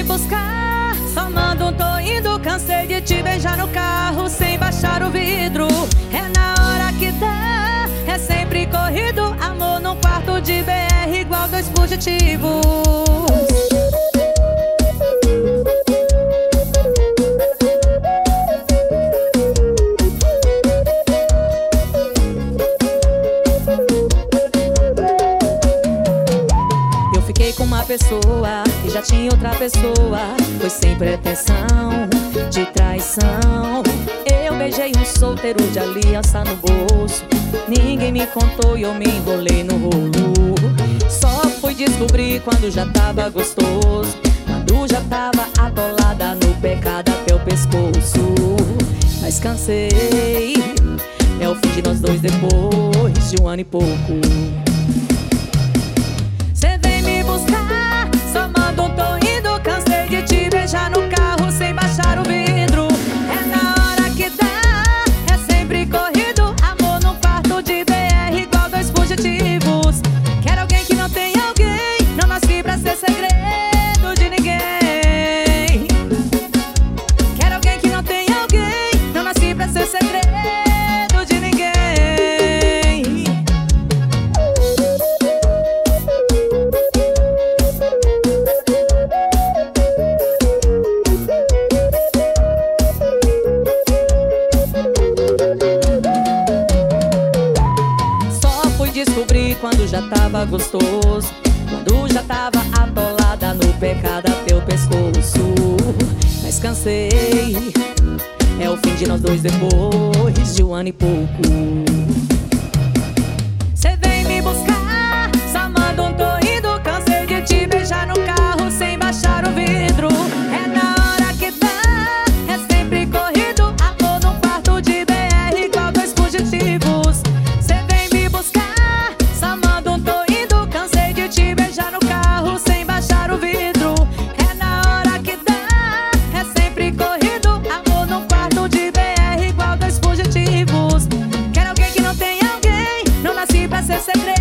buscar, só mando um tô indo. Cansei de te beijar no carro sem baixar o vidro. É na hora que dá, é sempre corrido. Amor num quarto de BR igual dois fugitivos. Fiquei com uma pessoa e já tinha outra pessoa. Foi sem pretensão de traição. Eu beijei um solteiro de aliança no bolso. Ninguém me contou e eu me enrolei no rolo. Só fui descobrir quando já tava gostoso, quando já tava atolada no pecado até o pescoço. Mas cansei, é o fim de nós dois depois de um ano e pouco. Só mando um tô indo. Cansei de te beijar no carro sem baixar o vidro. É na hora que dá, é sempre corrido. Amor num quarto de BR igual dois fugitivos. Quero alguém que não tem alguém. Não nasci pra ser segredo de ninguém. Quero alguém que não tem alguém. Não nasci pra ser segredo de ninguém. Descobri quando já tava gostoso, quando já tava atolada no pecado até o pescoço. Mas cansei, é o fim de nós dois depois de um ano e pouco. Cê vem me buscar, só mando um tô indo. Cansei de te beijar no carro sem baixar o vidro. É na hora que dá, é sempre corrido. Amor num quarto de BR igual dois fugitivos. Quero alguém que não tem alguém. Não nasci pra ser segredo.